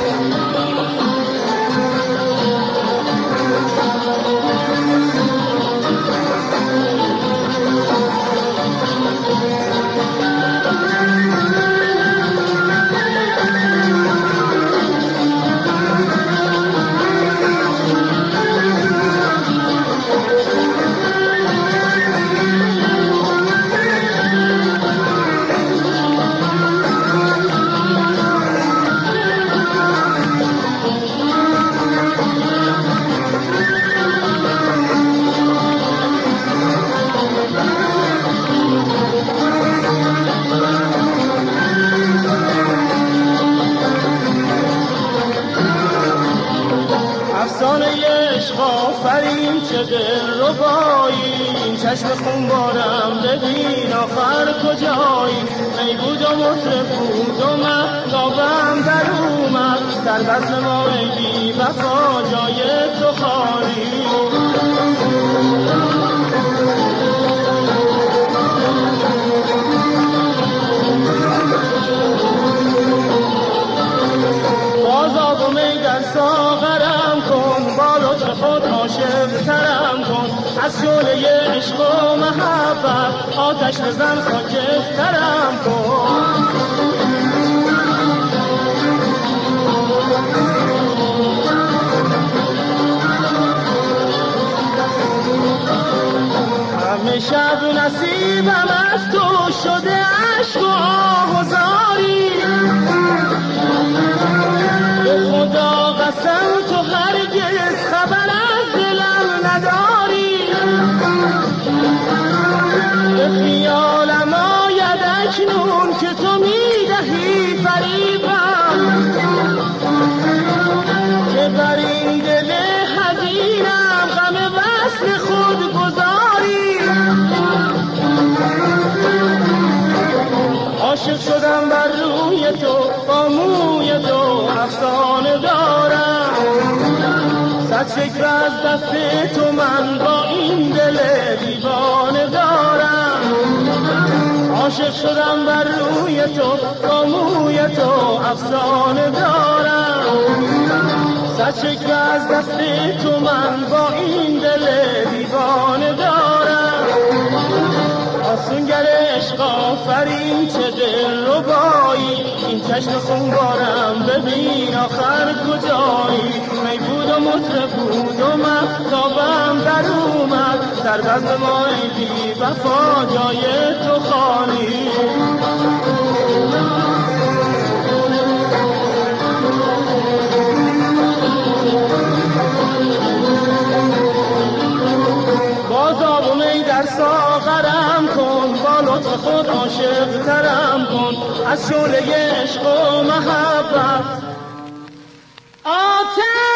افسانه عشق آفرین چه دلربایی، این چشم خونبارم ببین آخر کجایی. می بود و مطرب بود و مهتابم در اومد، در بزم ما ای بی وفا جای تو خالی. باز آب و می در ساغرم کن، با لطف خود عاشق ترم کن. از شعله عشق و محبت آتش بزن خاکسترم کن. همه شب نصیبم از تو شده عشق و آه و زاری. به خدا قسم تو هرگز خبر از دلم نداری. به خیالم آید اکنون که تو میدهی فریبم، که بر این دل حزینم غم وصل خود گذاری. عاشق شدم بر روی تو، با موی تو افسانه دارم. صد فکر از دست تو من با این دل دیوانه دارم. عاشق شدم بر روی تو، با موی تو افسانه دارم. صد فکر از دست تو من با این دل دیوانه دارم. آسونگر عشق آفرین چه دلربایی، این چشم خونبارم ببین آخر کجایی. می بود و مطرب بود و مهتابم در اومد، در بزم ما ای بی وفا جای تو خالی. باز آب و می در ساغرم کن، با لطف خود عاشق ترم کن. از شعله عشق و محبت آتش